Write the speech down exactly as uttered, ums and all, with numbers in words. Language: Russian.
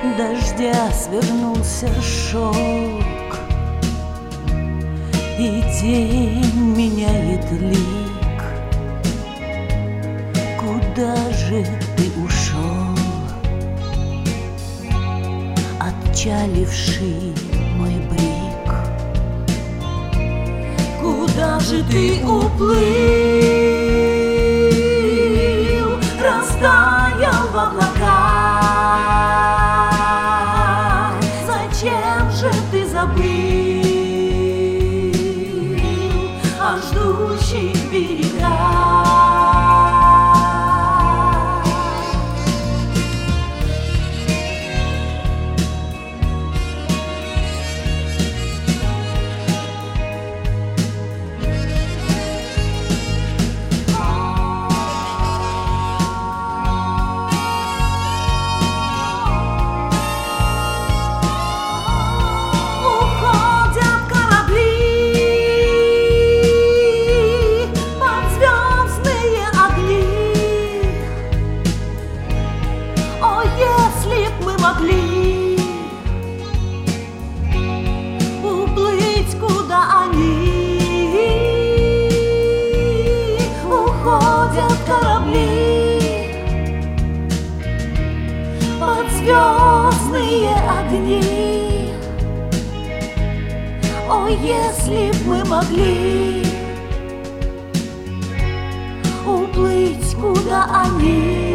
дождя свернулся шелк, и день меняет лик. Куда же ты ушел, отчаливший мой брик? Куда же ты уплыл, растаял в облаках? Зачем же ты забыл о ждущих берегах? Могли уплыть, куда они уходят корабли под звездные огни. О, если б мы могли уплыть, куда они